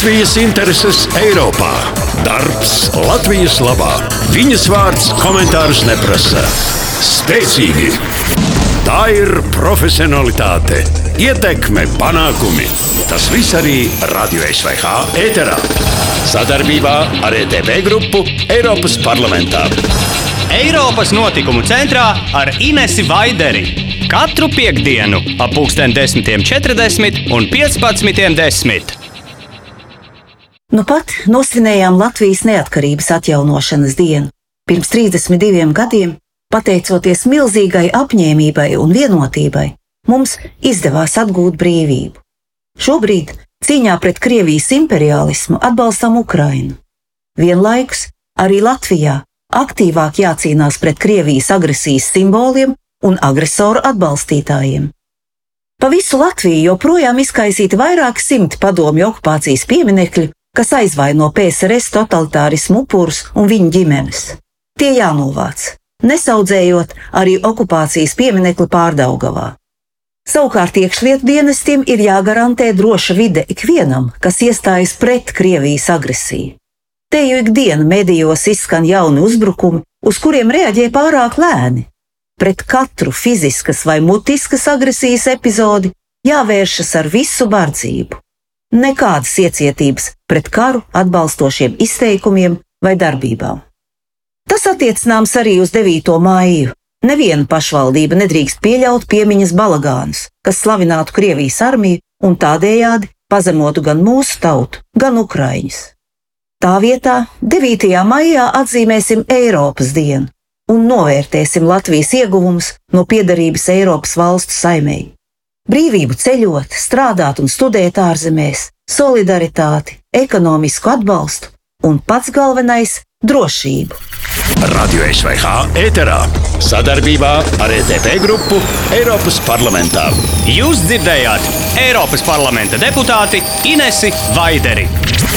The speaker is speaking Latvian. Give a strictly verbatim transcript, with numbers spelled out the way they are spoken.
Latvijas intereses Eiropā. Darbs Latvijas labā. Viņas vārds komentārus neprasa. Spēcīgi. Tā ir profesionalitāte, ietekme, panākumi. Tas viss arī Radio S V H ēterā. Sadarbībā ar E T V grupu Eiropas parlamentā. Eiropas notikumu centrā ar Inesi Vaideri. Katru piektdienu ap pulksten desmitiem četrdesmit un piecpadsmitiem desmit. Nu pat nosvinējām Latvijas neatkarības atjaunošanas dienu. Pirms trīsdesmit diviem gadiem, pateicoties milzīgai apņēmībai un vienotībai, mums izdevās atgūt brīvību. Šobrīd cīņā pret Krievijas imperiālismu atbalstam Ukrainu. Vienlaikus arī Latvijā aktīvāk jācīnās pret Krievijas agresijas simboliem un agresoru atbalstītājiem. Pa visu Latviju joprojām izkaisīti vairāki simti padomju okupācijas pieminekļu, kas aizvaino P S R S totalitārismu upurus un viņu ģimenes. Tie jānovāc, nesaudzējot arī okupācijas pieminekli Pārdaugavā. Savukārt iekšlietu dienestiem ir jāgarantē droša vide ikvienam, kas iestājas pret Krievijas agresiju. Te jau ikdiena medijos izskan jauni uzbrukumi, uz kuriem reaģē pārāk lēni. Pret katru fiziskas vai mutiskas agresijas epizodi jāvēršas ar visu bardzību. Nekādas iecietības pret karu atbalstošiem izteikumiem vai darbībām. Tas attiecināms arī uz devīto maiju. Neviena pašvaldība nedrīkst pieļaut piemiņas balagānus, kas slavinātu Krievijas armiju un tādējādi pazemotu gan mūsu tautu, gan ukraiņus. Tā vietā devītajā maijā atzīmēsim Eiropas dienu un novērtēsim Latvijas ieguvumus no piederības Eiropas valstu saimei. Brīvību ceļot, strādāt un studēt ārzemēs, solidaritāti, ekonomisku atbalstu un pats galvenais – drošību. Radio S V H ēterā. Sadarbībā ar E T V grupu Eiropas parlamentā. Jūs dzirdējāt Eiropas parlamenta deputāti Inesi Vaideri.